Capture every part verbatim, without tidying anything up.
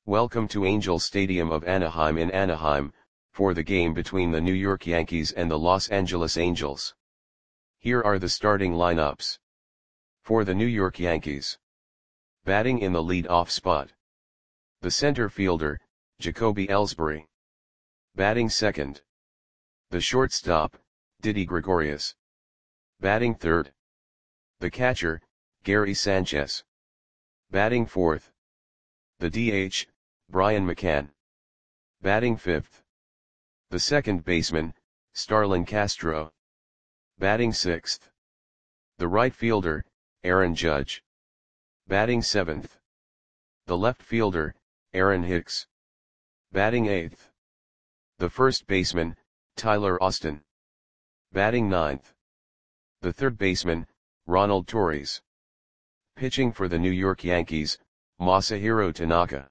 Welcome to Angel Stadium of Anaheim in Anaheim, for the game between the New York Yankees and the Los Angeles Angels. Here are the starting lineups. For the New York Yankees. Batting in the lead-off spot. The center fielder, Jacoby Ellsbury. Batting second. The shortstop, Didi Gregorius. Batting third. The catcher, Gary Sanchez. Batting fourth. The D H, Brian McCann. Batting fifth. The second baseman, Starlin Castro. Batting sixth. The right fielder, Aaron Judge. Batting seventh. The left fielder, Aaron Hicks. Batting eighth. The first baseman, Tyler Austin. Batting ninth. The third baseman, Ronald Torres. Pitching for the New York Yankees, Masahiro Tanaka.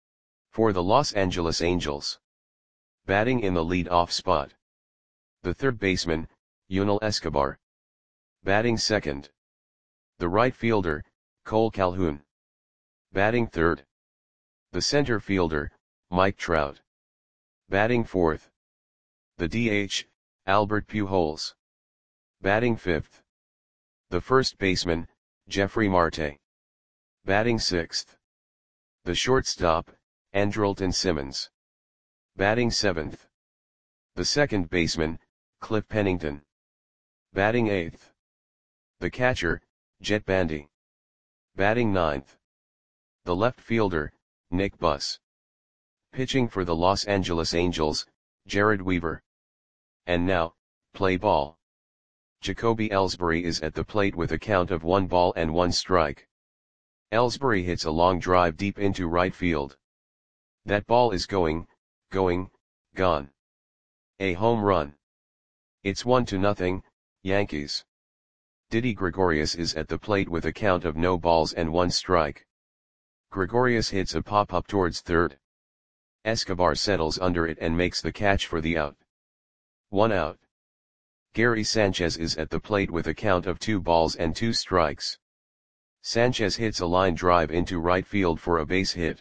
For the Los Angeles Angels. Batting in the lead-off spot. The third baseman, Yunel Escobar. Batting second. The right fielder, Cole Calhoun. Batting third. The center fielder, Mike Trout. Batting fourth. The D H, Albert Pujols. Batting fifth. The first baseman, Jeffrey Marte. Batting sixth. The shortstop, Andrelton Simmons. Batting seventh. The second baseman, Cliff Pennington. Batting eighth. The catcher, Jet Bandy. Batting ninth. The left fielder, Nick Buss. Pitching for the Los Angeles Angels, Jared Weaver. And now, play ball. Jacoby Ellsbury is at the plate with a count of one ball and one strike. Ellsbury hits a long drive deep into right field. That ball is going, going, gone. A home run. It's one to nothing, Yankees. Didi Gregorius is at the plate with a count of no balls and one strike. Gregorius hits a pop-up towards third. Escobar settles under it and makes the catch for the out. One out. Gary Sanchez is at the plate with a count of two balls and two strikes. Sanchez hits a line drive into right field for a base hit.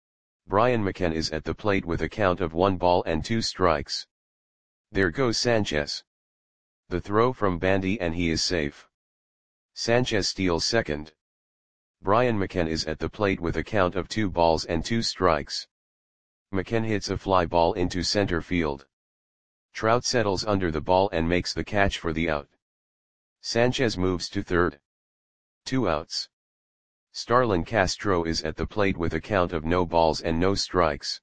Brian McCann is at the plate with a count of one ball and two strikes. There goes Sanchez. The throw from Bandy and he is safe. Sanchez steals second. Brian McCann is at the plate with a count of two balls and two strikes. McCann hits a fly ball into center field. Trout settles under the ball and makes the catch for the out. Sanchez moves to third. Two outs. Starlin Castro is at the plate with a count of no balls and no strikes.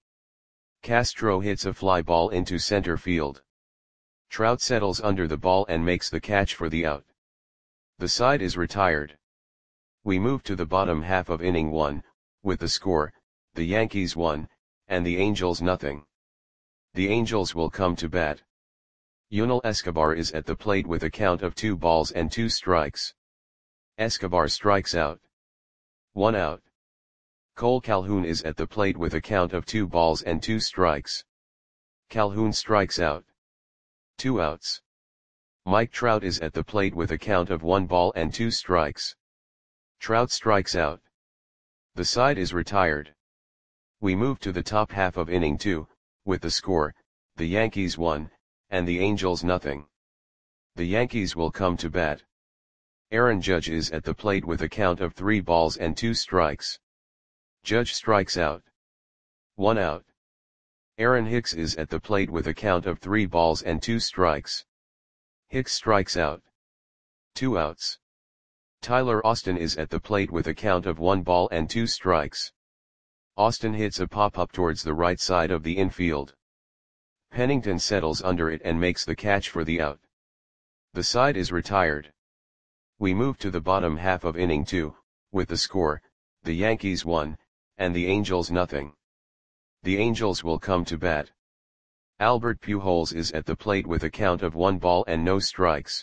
Castro hits a fly ball into center field. Trout settles under the ball and makes the catch for the out. The side is retired. We move to the bottom half of inning one, with the score, the Yankees one, and the Angels nothing. The Angels will come to bat. Yunel Escobar is at the plate with a count of two balls and two strikes. Escobar strikes out. One out. Cole Calhoun is at the plate with a count of two balls and two strikes. Calhoun strikes out. Two outs. Mike Trout is at the plate with a count of one ball and two strikes. Trout strikes out. The side is retired. We move to the top half of inning two, with the score, the Yankees one, and the Angels nothing. The Yankees will come to bat. Aaron Judge is at the plate with a count of three balls and two strikes. Judge strikes out. One out. Aaron Hicks is at the plate with a count of three balls and two strikes. Hicks strikes out. Two outs. Tyler Austin is at the plate with a count of one ball and two strikes. Austin hits a pop-up towards the right side of the infield. Pennington settles under it and makes the catch for the out. The side is retired. We move to the bottom half of inning two, with the score, the Yankees one, and the Angels nothing. The Angels will come to bat. Albert Pujols is at the plate with a count of one ball and no strikes.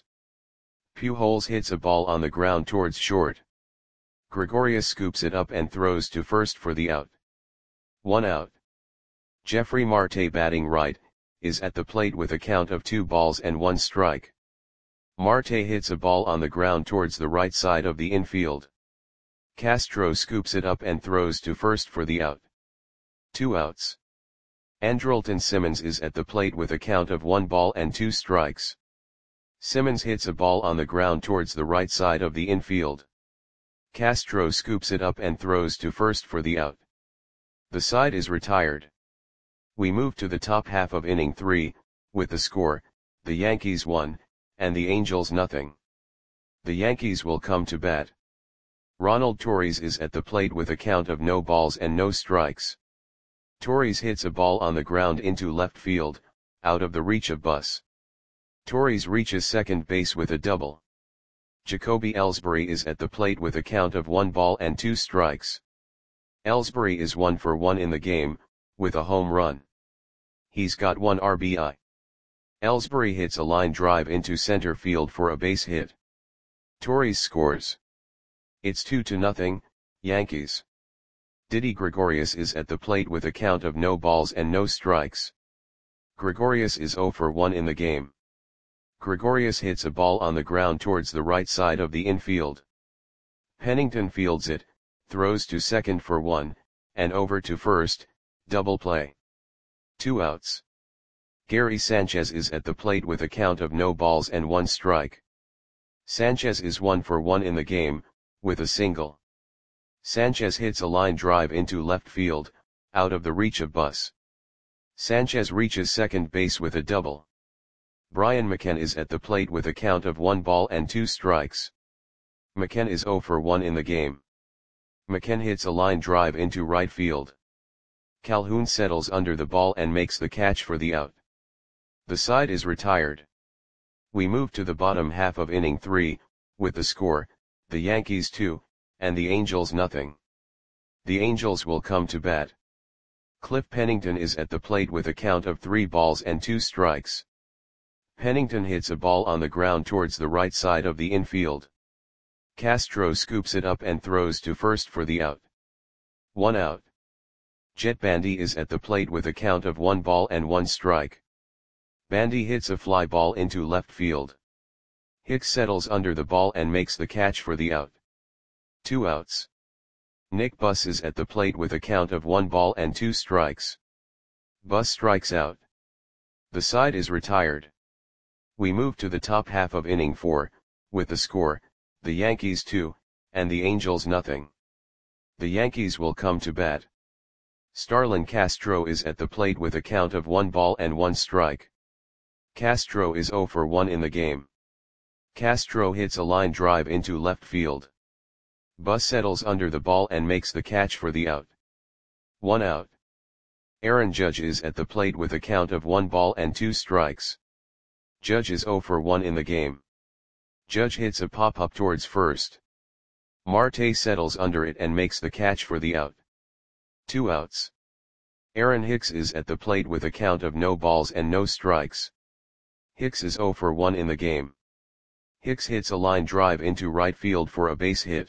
Pujols hits a ball on the ground towards short. Gregorius scoops it up and throws to first for the out. One out. Jeffrey Marte, batting right, is at the plate with a count of two balls and one strike. Marte hits a ball on the ground towards the right side of the infield. Castro scoops it up and throws to first for the out. two outs. Andrelton Simmons is at the plate with a count of one ball and two strikes. Simmons hits a ball on the ground towards the right side of the infield. Castro scoops it up and throws to first for the out. The side is retired. We move to the top half of inning three, with the score, the Yankees one, and the Angels nothing. The Yankees will come to bat. Ronald Torres is at the plate with a count of no balls and no strikes. Torres hits a ball on the ground into left field, out of the reach of Buss. Torres reaches second base with a double. Jacoby Ellsbury is at the plate with a count of one ball and two strikes. Ellsbury is one for one in the game, with a home run. He's got one R B I. Ellsbury hits a line drive into center field for a base hit. Torres scores. It's two to nothing, Yankees. Didi Gregorius is at the plate with a count of no balls and no strikes. Gregorius is zero for one in the game. Gregorius hits a ball on the ground towards the right side of the infield. Pennington fields it, throws to second for one, and over to first, double play. Two outs. Gary Sanchez is at the plate with a count of no balls and one strike. Sanchez is one for one in the game, with a single. Sanchez hits a line drive into left field, out of the reach of Buss. Sanchez reaches second base with a double. Brian McCann is at the plate with a count of one ball and two strikes. McCann is zero for one in the game. McCann hits a line drive into right field. Calhoun settles under the ball and makes the catch for the out. The side is retired. We move to the bottom half of inning three, with the score, the Yankees two, and the Angels nothing. The Angels will come to bat. Cliff Pennington is at the plate with a count of three balls and two strikes. Pennington hits a ball on the ground towards the right side of the infield. Castro scoops it up and throws to first for the out. One out. Jet Bandy is at the plate with a count of one ball and one strike. Bandy hits a fly ball into left field. Hicks settles under the ball and makes the catch for the out. Two outs. Nick Buss is at the plate with a count of one ball and two strikes. Buss strikes out. The side is retired. We move to the top half of inning four, with the score, the Yankees two, and the Angels nothing. The Yankees will come to bat. Starlin Castro is at the plate with a count of one ball and one strike. Castro is zero for one in the game. Castro hits a line drive into left field. Buss settles under the ball and makes the catch for the out. One out. Aaron Judge is at the plate with a count of one ball and two strikes. Judge is zero for one in the game. Judge hits a pop-up towards first. Marte settles under it and makes the catch for the out. Two outs. Aaron Hicks is at the plate with a count of no balls and no strikes. Hicks is zero for one in the game. Hicks hits a line drive into right field for a base hit.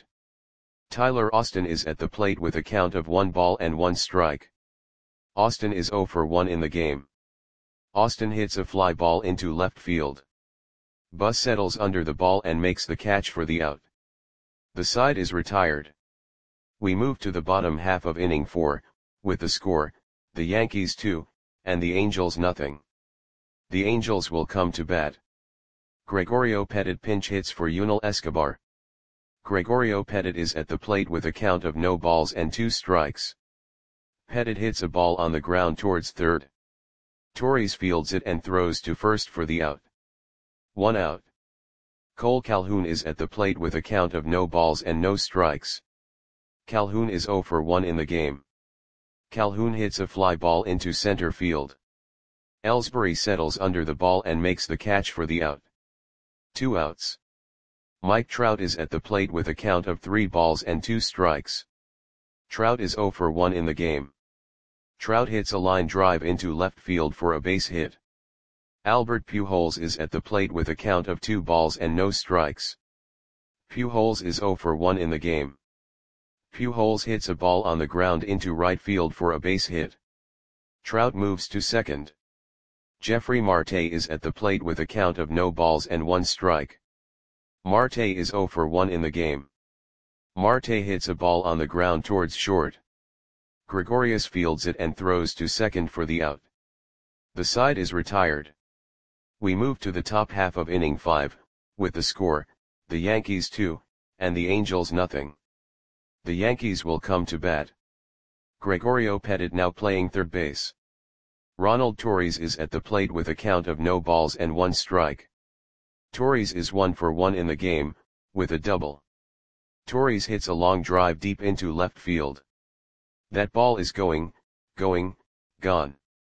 Tyler Austin is at the plate with a count of one ball and one strike. Austin is zero for one in the game. Austin hits a fly ball into left field. Buss settles under the ball and makes the catch for the out. The side is retired. We move to the bottom half of inning four, with the score, the Yankees two, and the Angels nothing. The Angels will come to bat. Gregorio Petit pinch hits for Yunel Escobar. Gregorio Petit is at the plate with a count of no balls and two strikes. Petit hits a ball on the ground towards third. Torres fields it and throws to first for the out. One out. Cole Calhoun is at the plate with a count of no balls and no strikes. Calhoun is zero for one in the game. Calhoun hits a fly ball into center field. Ellsbury settles under the ball and makes the catch for the out. Two outs. Mike Trout is at the plate with a count of three balls and two strikes. Trout is zero for one in the game. Trout hits a line drive into left field for a base hit. Albert Pujols is at the plate with a count of two balls and no strikes. Pujols is zero for one in the game. Pujols hits a ball on the ground into right field for a base hit. Trout moves to second. Jeffrey Marte is at the plate with a count of no balls and one strike. Marte is zero for one in the game. Marte hits a ball on the ground towards short. Gregorius fields it and throws to second for the out. The side is retired. We move to the top half of inning five, with the score, the Yankees two, and the Angels nothing. The Yankees will come to bat. Gregorio Petit now playing third base. Ronald Torres is at the plate with a count of no balls and one strike. Torres is one for one in the game, with a double. Torres hits a long drive deep into left field. That ball is going, going, gone.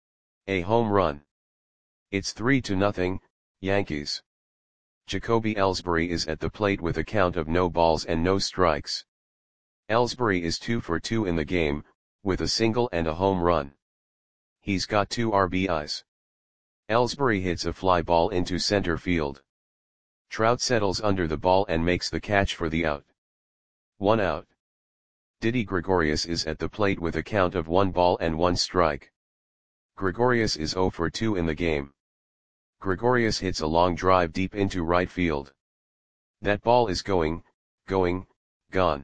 A home run. It's three to nothing, Yankees. Jacoby Ellsbury is at the plate with a count of no balls and no strikes. Ellsbury is two for two in the game, with a single and a home run. He's got two R B Is. Ellsbury hits a fly ball into center field. Trout settles under the ball and makes the catch for the out. One out. Didi Gregorius is at the plate with a count of one ball and one strike. Gregorius is zero for two in the game. Gregorius hits a long drive deep into right field. That ball is going, going, gone.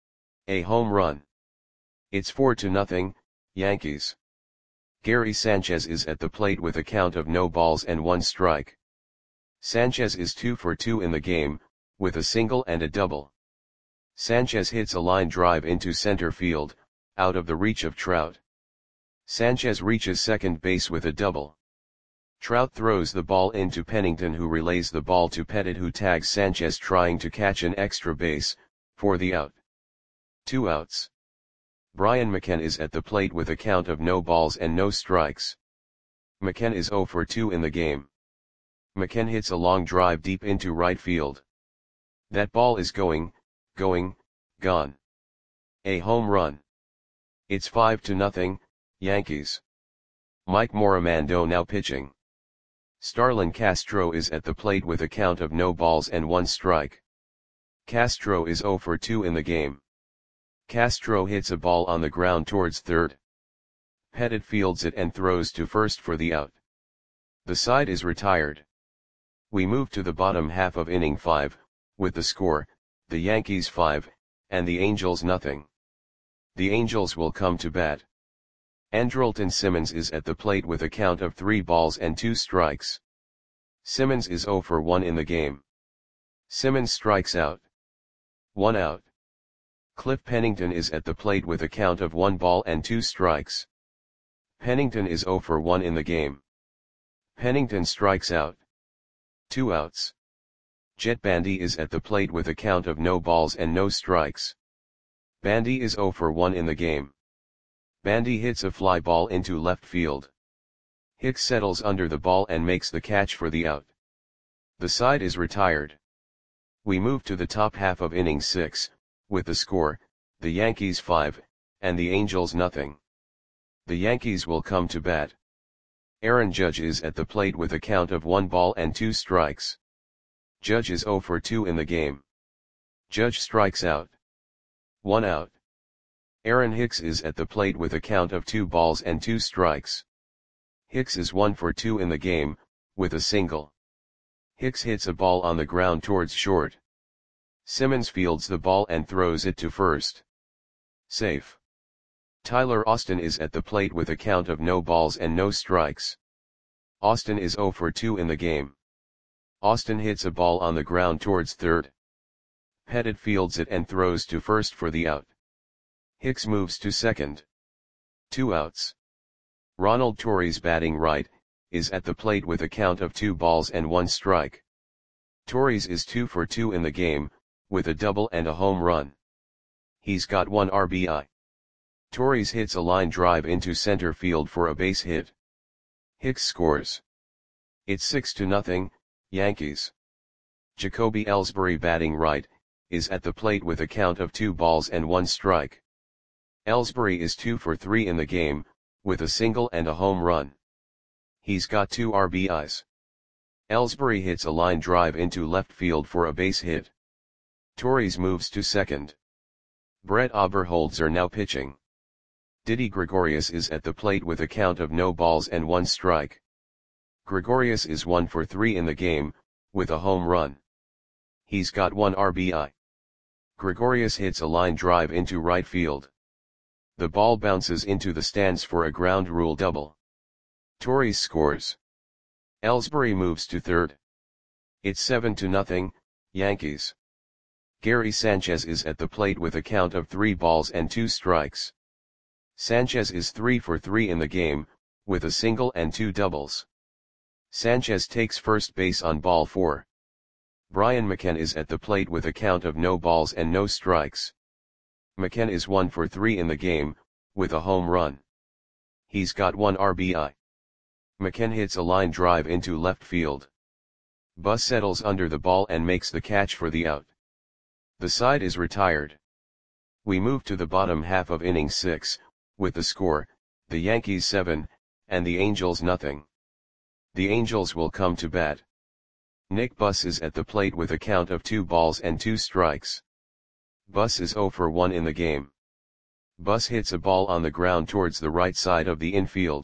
A home run. It's four to nothing, Yankees. Gary Sanchez is at the plate with a count of no balls and one strike. Sanchez is two for two in the game, with a single and a double. Sanchez hits a line drive into center field, out of the reach of Trout. Sanchez reaches second base with a double. Trout throws the ball into Pennington, who relays the ball to Petit, who tags Sanchez trying to catch an extra base, for the out. Two outs. Brian McCann is at the plate with a count of no balls and no strikes. McCann is zero for two in the game. McCann hits a long drive deep into right field. That ball is going, going, gone. A home run. It's five to nothing, Yankees. Mike Morimando now pitching. Starlin Castro is at the plate with a count of no balls and one strike. Castro is zero for two in the game. Castro hits a ball on the ground towards third. Petit fields it and throws to first for the out. The side is retired. We move to the bottom half of inning five, with the score, the Yankees five, and the Angels nothing. The Angels will come to bat. Andrelton Simmons is at the plate with a count of three balls and two strikes. Simmons is zero for one in the game. Simmons strikes out. One out. Cliff Pennington is at the plate with a count of one ball and two strikes. Pennington is zero for one in the game. Pennington strikes out. Two outs. Jet Bandy is at the plate with a count of no balls and no strikes. Bandy is zero for one in the game. Bandy hits a fly ball into left field. Hicks settles under the ball and makes the catch for the out. The side is retired. We move to the top half of inning six, with the score, the Yankees five, and the Angels nothing. The Yankees will come to bat. Aaron Judge is at the plate with a count of one ball and two strikes. Judge is zero for two in the game. Judge strikes out. One out. Aaron Hicks is at the plate with a count of two balls and two strikes. Hicks is one for two in the game, with a single. Hicks hits a ball on the ground towards short. Simmons fields the ball and throws it to first. Safe. Tyler Austin is at the plate with a count of no balls and no strikes. Austin is zero for two in the game. Austin hits a ball on the ground towards third. Petit fields it and throws to first for the out. Hicks moves to second. Two outs. Ronald Torres, batting right, is at the plate with a count of two balls and one strike. Torres is two for two in the game, with a double and a home run. He's got one R B I. Torres hits a line drive into center field for a base hit. Hicks scores. It's six to nothing, Yankees. Jacoby Ellsbury, batting right, is at the plate with a count of two balls and one strike. Ellsbury is two for three in the game, with a single and a home run. He's got two R B Is. Ellsbury hits a line drive into left field for a base hit. Torres moves to second. Brett Oberholzer now pitching. Didi Gregorius is at the plate with a count of no balls and one strike. Gregorius is one for three in the game, with a home run. He's got one R B I. Gregorius hits a line drive into right field. The ball bounces into the stands for a ground rule double. Torres scores. Ellsbury moves to third. It's seven to nothing, Yankees. Gary Sanchez is at the plate with a count of three balls and two strikes. Sanchez is three for three in the game, with a single and two doubles. Sanchez takes first base on ball four. Brian McCann is at the plate with a count of no balls and no strikes. McCann is one for three in the game, with a home run. He's got one R B I. McCann hits a line drive into left field. Buss settles under the ball and makes the catch for the out. The side is retired. We move to the bottom half of inning six, with the score, the Yankees seven, and the Angels nothing. The Angels will come to bat. Nick Buss is at the plate with a count of two balls and two strikes. Buss is zero for one in the game. Buss hits a ball on the ground towards the right side of the infield.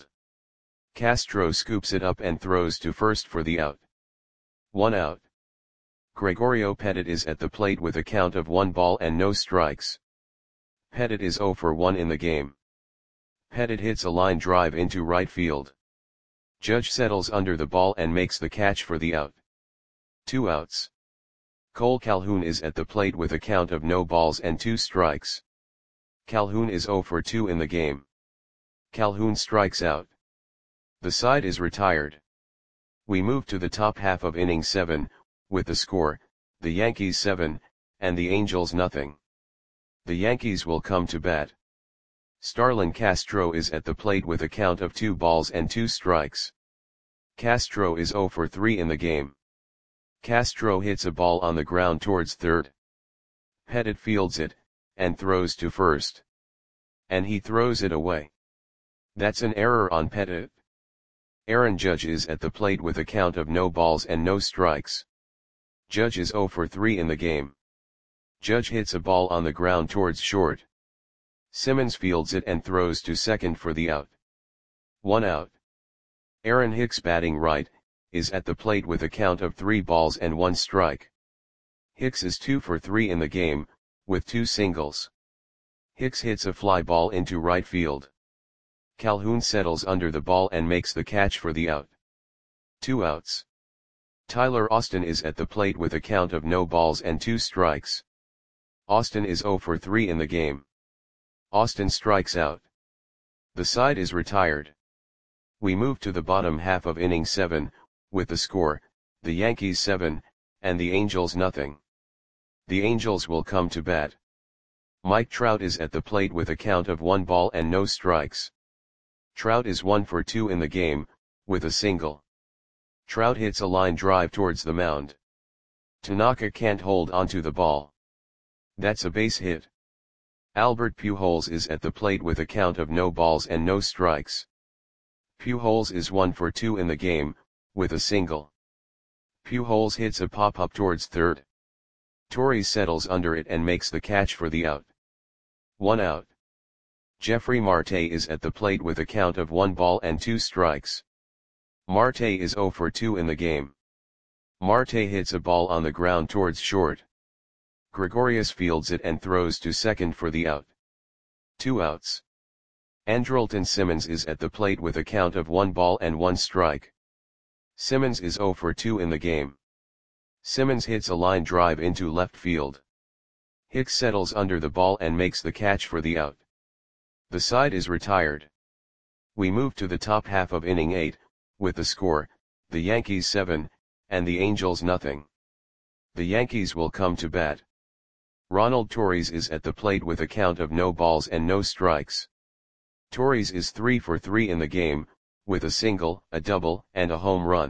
Castro scoops it up and throws to first for the out. One out. Gregorio Petit is at the plate with a count of one ball and no strikes. Petit is zero for one in the game. Petit hits a line drive into right field. Judge settles under the ball and makes the catch for the out. Two outs. Cole Calhoun is at the plate with a count of no balls and two strikes. Calhoun is zero for two in the game. Calhoun strikes out. The side is retired. We move to the top half of inning seven, with the score, the Yankees seven, and the Angels nothing. The Yankees will come to bat. Starlin Castro is at the plate with a count of two balls and two strikes. Castro is zero for three in the game. Castro hits a ball on the ground towards third. Petit fields it, and throws to first. And he throws it away. That's an error on Petit. Aaron Judge is at the plate with a count of no balls and no strikes. Judge is zero for three in the game. Judge hits a ball on the ground towards short. Simmons fields it and throws to second for the out. One out. Aaron Hicks, batting right, is at the plate with a count of three balls and one strike. Hicks is two for three in the game, with two singles. Hicks hits a fly ball into right field. Calhoun settles under the ball and makes the catch for the out. Two outs. Tyler Austin is at the plate with a count of no balls and two strikes. Austin is zero for three in the game. Austin strikes out. The side is retired. We move to the bottom half of inning seven, with the score, the Yankees seven, and the Angels nothing. The Angels will come to bat. Mike Trout is at the plate with a count of one ball and no strikes. Trout is one for two in the game, with a single. Trout hits a line drive towards the mound. Tanaka can't hold onto the ball. That's a base hit. Albert Pujols is at the plate with a count of no balls and no strikes. Pujols is one for two in the game, with a single. Pujols hits a pop-up towards third. Torres settles under it and makes the catch for the out. One out. Jeffrey Marte is at the plate with a count of one ball and two strikes. Marte is zero for two in the game. Marte hits a ball on the ground towards short. Gregorius fields it and throws to second for the out. Two outs. Andrelton Simmons is at the plate with a count of one ball and one strike. Simmons is zero for two in the game. Simmons hits a line drive into left field. Hicks settles under the ball and makes the catch for the out. The side is retired. We move to the top half of inning eight, with the score, the Yankees seven, and the Angels nothing. The Yankees will come to bat. Ronald Torres is at the plate with a count of no balls and no strikes. Torres is three for three in the game, with a single, a double, and a home run.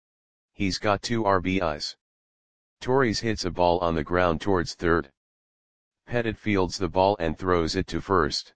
He's got two R B Is. Torres hits a ball on the ground towards third. Petit fields the ball and throws it to first.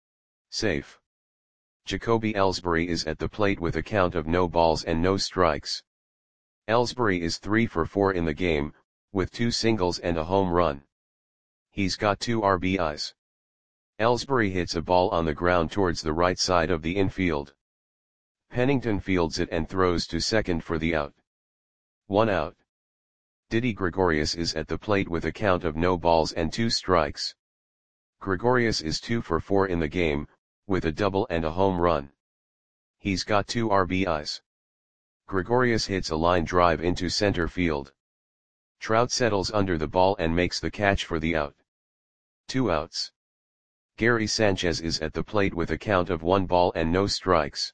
Safe. Jacoby Ellsbury is at the plate with a count of no balls and no strikes. Ellsbury is three for four in the game, with two singles and a home run. He's got two R B Is. Ellsbury hits a ball on the ground towards the right side of the infield. Pennington fields it and throws to second for the out. One out. Didi Gregorius is at the plate with a count of no balls and two strikes. Gregorius is two for four in the game, with a double and a home run. He's got two R B Is. Gregorius hits a line drive into center field. Trout settles under the ball and makes the catch for the out. Two outs. Gary Sanchez is at the plate with a count of one ball and no strikes.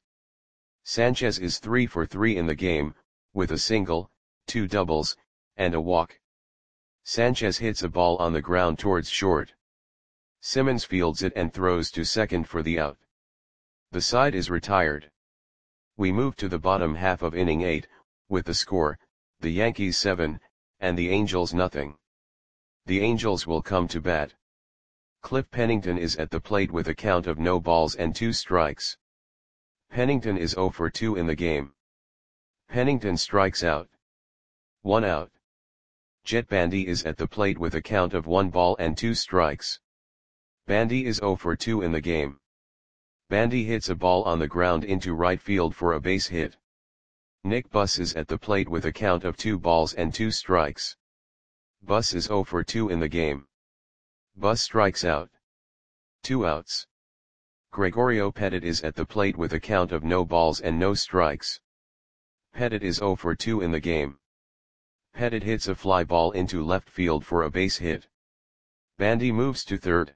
Sanchez is three for three in the game, with a single, two doubles, and a walk. Sanchez hits a ball on the ground towards short. Simmons fields it and throws to second for the out. The side is retired. We move to the bottom half of inning eight, with the score, the Yankees seven, and the Angels nothing. The Angels will come to bat. Cliff Pennington is at the plate with a count of no balls and two strikes. Pennington is zero for two in the game. Pennington strikes out. One out. Jet Bandy is at the plate with a count of one ball and two strikes. Bandy is zero for two in the game. Bandy hits a ball on the ground into right field for a base hit. Nick Buss is at the plate with a count of two balls and two strikes. Buss is zero for two in the game. Buss strikes out. Two outs. Gregorio Petit is at the plate with a count of no balls and no strikes. Petit is zero for two in the game. Petit hits a fly ball into left field for a base hit. Bandy moves to third.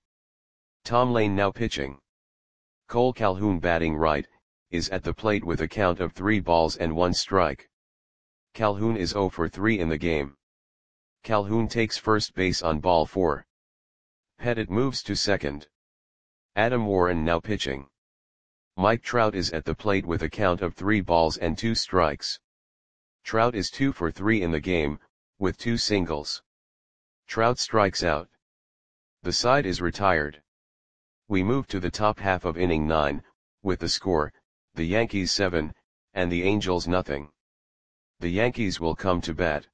Tom Lane now pitching. Cole Calhoun batting right, is at the plate with a count of three balls and one strike. Calhoun is zero for three in the game. Calhoun takes first base on ball four. Petit moves to second. Adam Warren now pitching. Mike Trout is at the plate with a count of three balls and two strikes. Trout is two for three in the game, with two singles. Trout strikes out. The side is retired. We move to the top half of inning nine, with the score, the Yankees seven, and the Angels nothing. The Yankees will come to bat.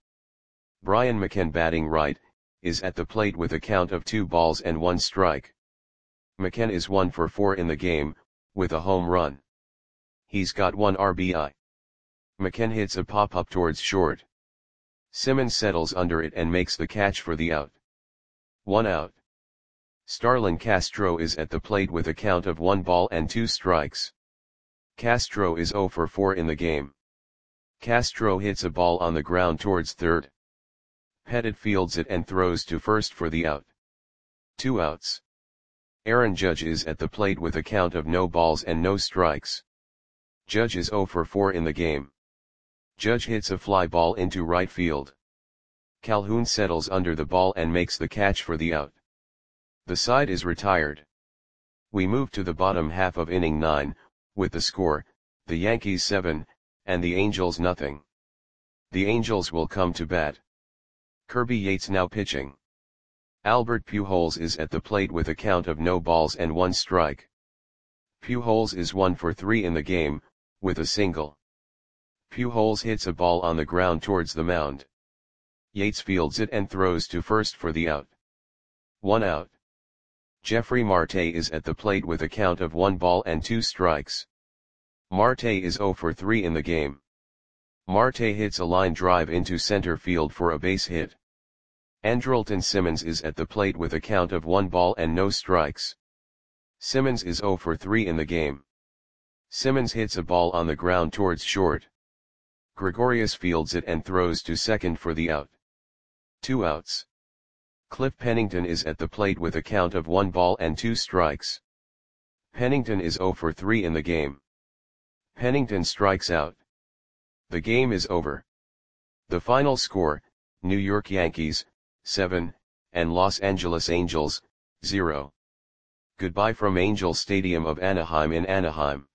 Brian McCann batting right, is at the plate with a count of two balls and one strike. McCann is one for four in the game, with a home run. He's got one R B I. McCann hits a pop-up towards short. Simmons settles under it and makes the catch for the out. One out. Starlin Castro is at the plate with a count of one ball and two strikes. Castro is zero for four in the game. Castro hits a ball on the ground towards third. Petit fields it and throws to first for the out. Two outs. Aaron Judge is at the plate with a count of no balls and no strikes. Judge is zero for four in the game. Judge hits a fly ball into right field. Calhoun settles under the ball and makes the catch for the out. The side is retired. We move to the bottom half of inning nine, with the score, the Yankees seven, and the Angels nothing. The Angels will come to bat. Kirby Yates now pitching. Albert Pujols is at the plate with a count of no balls and one strike. Pujols is one for three in the game, with a single. Pujols hits a ball on the ground towards the mound. Yates fields it and throws to first for the out. One out. Jeffrey Marte is at the plate with a count of one ball and two strikes. Marte is zero for three in the game. Marte hits a line drive into center field for a base hit. Andrelton Simmons is at the plate with a count of one ball and no strikes. Simmons is zero for three in the game. Simmons hits a ball on the ground towards short. Gregorius fields it and throws to second for the out. Two outs. Cliff Pennington is at the plate with a count of one ball and two strikes. Pennington is zero for three in the game. Pennington strikes out. The game is over. The final score, New York Yankees, seven, and Los Angeles Angels, zero. Goodbye from Angel Stadium of Anaheim in Anaheim.